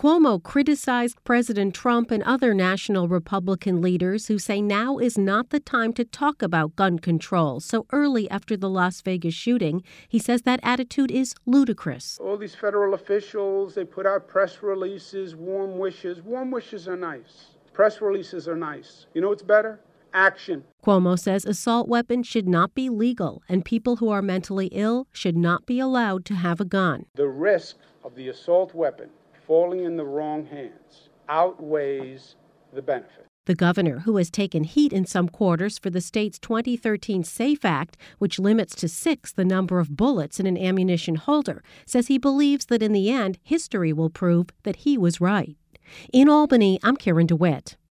Cuomo criticized President Trump and other national Republican leaders who say now is not the time to talk about gun control so early after the Las Vegas shooting. He says that attitude is ludicrous. All these federal officials, they put out press releases, warm wishes. Warm wishes are nice. Press releases are nice. You know what's better? Action. Cuomo says assault weapons should not be legal and people who are mentally ill should not be allowed to have a gun. The risk of the assault weapon falling in the wrong hands outweighs the benefit. The governor, who has taken heat in some quarters for the state's 2013 SAFE Act, which limits to 6 the number of bullets in an ammunition holder, says he believes that in the end, history will prove that he was right. In Albany, I'm Karen DeWitt.